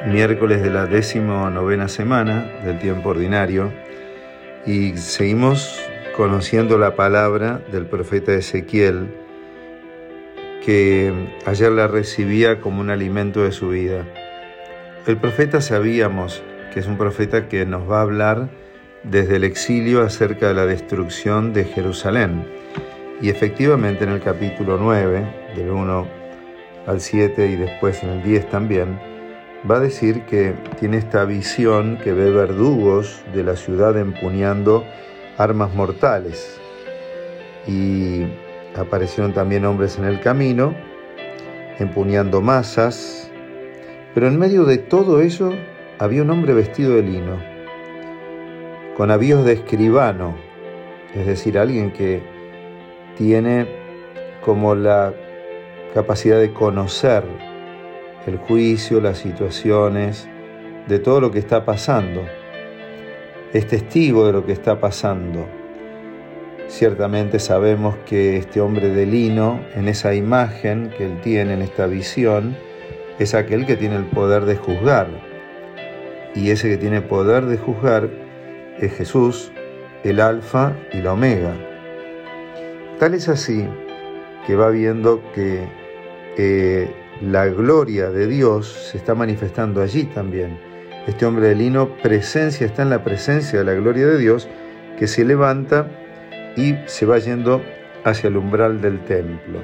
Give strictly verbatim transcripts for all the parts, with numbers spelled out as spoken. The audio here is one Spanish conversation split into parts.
miércoles de la decimonovena semana del tiempo ordinario y seguimos conociendo la palabra del profeta Ezequiel, que ayer la recibía como un alimento de su vida. El profeta sabíamos que es un profeta que nos va a hablar desde el exilio acerca de la destrucción de Jerusalén. Y efectivamente en el capítulo nueve, del uno al siete y después en el diez también, va a decir que tiene esta visión que ve verdugos de la ciudad empuñando armas mortales. Y aparecieron también hombres en el camino, empuñando masas, pero en medio de todo eso había un hombre vestido de lino, con avíos de escribano, es decir, alguien que tiene como la capacidad de conocer el juicio, las situaciones, de todo lo que está pasando. Es testigo de lo que está pasando. Ciertamente sabemos que este hombre de lino, en esa imagen que él tiene, en esta visión, es aquel que tiene el poder de juzgar. Y ese que tiene poder de juzgar es Jesús, el Alfa y la Omega. Tal es así que va viendo que eh, la gloria de Dios se está manifestando allí también. Este hombre de lino presencia, está en la presencia de la gloria de Dios, que se levanta y se va yendo hacia el umbral del templo.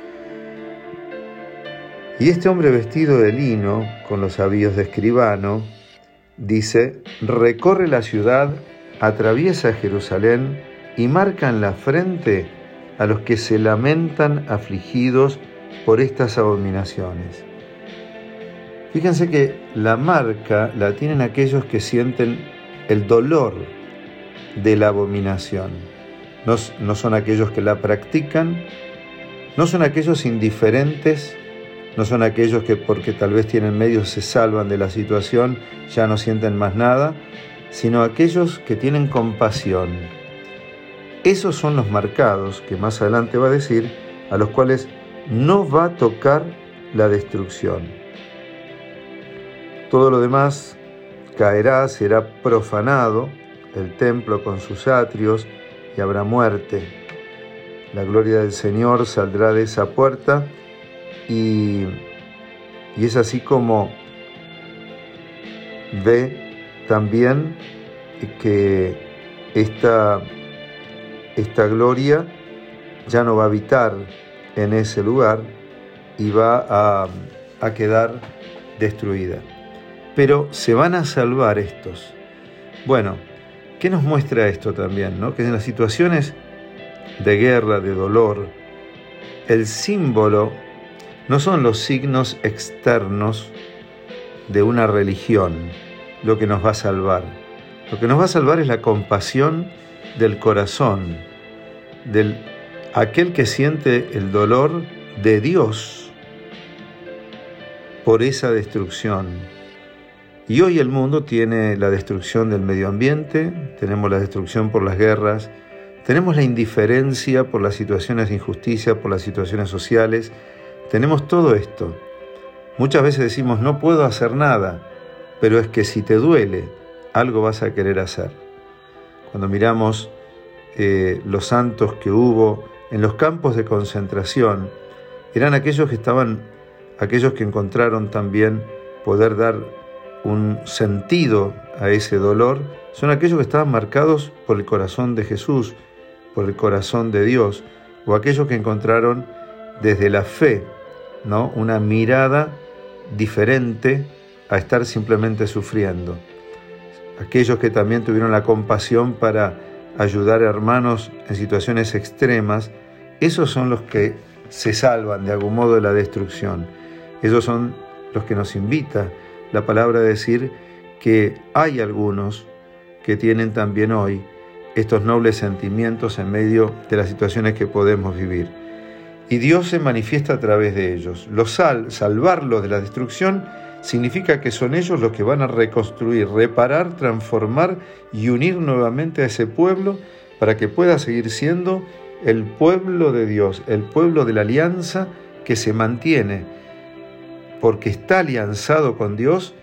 Y este hombre vestido de lino, con los avíos de escribano, dice: recorre la ciudad, atraviesa Jerusalén y marca en la frente a los que se lamentan afligidos por estas abominaciones. Fíjense que la marca la tienen aquellos que sienten el dolor de la abominación. No, no son aquellos que la practican, no son aquellos indiferentes, no son aquellos que porque tal vez tienen medios se salvan de la situación, ya no sienten más nada, sino aquellos que tienen compasión. Esos son los marcados, que más adelante va a decir, a los cuales no va a tocar la destrucción. Todo lo demás caerá, será profanado, el templo con sus atrios, y habrá muerte. La gloria del Señor saldrá de esa puerta, y, y es así como ve también que esta, esta gloria ya no va a habitar en ese lugar y va a, a quedar destruida. Pero se van a salvar estos. Bueno, ¿qué nos muestra esto también, no? Que en las situaciones de guerra, de dolor, el símbolo no son los signos externos de una religión lo que nos va a salvar. Lo que nos va a salvar es la compasión del corazón, del aquel que siente el dolor de Dios por esa destrucción. Y hoy el mundo tiene la destrucción del medio ambiente, tenemos la destrucción por las guerras, tenemos la indiferencia por las situaciones de injusticia, por las situaciones sociales, tenemos todo esto. Muchas veces decimos, no puedo hacer nada, pero es que si te duele, algo vas a querer hacer. Cuando miramos eh, los santos que hubo en los campos de concentración, eran aquellos que estaban, aquellos que encontraron también poder dar un sentido a ese dolor, son aquellos que estaban marcados por el corazón de Jesús, por el corazón de Dios, o aquellos que encontraron desde la fe, ¿no?, una mirada diferente a estar simplemente sufriendo. Aquellos que también tuvieron la compasión para ayudar a hermanos en situaciones extremas, esos son los que se salvan de algún modo de la destrucción. Esos son los que nos invita la palabra a decir que hay algunos que tienen también hoy estos nobles sentimientos en medio de las situaciones que podemos vivir. Y Dios se manifiesta a través de ellos. Los sal, salvarlos de la destrucción significa que son ellos los que van a reconstruir, reparar, transformar y unir nuevamente a ese pueblo para que pueda seguir siendo el pueblo de Dios, el pueblo de la alianza que se mantiene porque está alianzado con Dios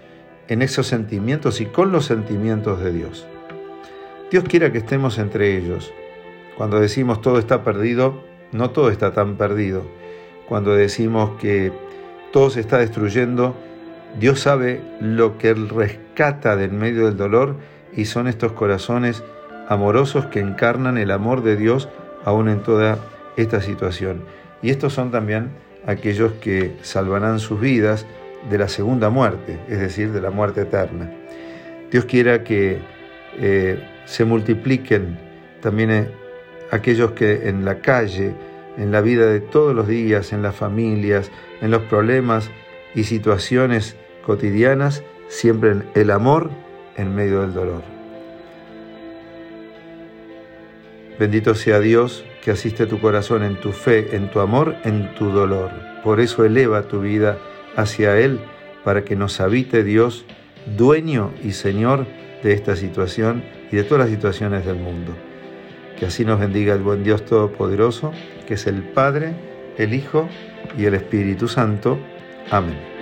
en esos sentimientos y con los sentimientos de Dios. Dios quiera que estemos entre ellos. Cuando decimos todo está perdido, no todo está tan perdido. Cuando decimos que todo se está destruyendo, Dios sabe lo que Él rescata del medio del dolor, y son estos corazones amorosos que encarnan el amor de Dios aún en toda esta situación. Y estos son también aquellos que salvarán sus vidas de la segunda muerte, es decir, de la muerte eterna. Dios quiera que eh, se multipliquen también eh, aquellos que en la calle, en la vida de todos los días, en las familias, en los problemas y situaciones cotidianas, siembren el amor en medio del dolor. Bendito sea Dios que asiste tu corazón en tu fe, en tu amor, en tu dolor. Por eso eleva tu vida hacia Él, para que nos habite Dios, dueño y Señor de esta situación y de todas las situaciones del mundo. Que así nos bendiga el buen Dios Todopoderoso, que es el Padre, el Hijo y el Espíritu Santo. Amén.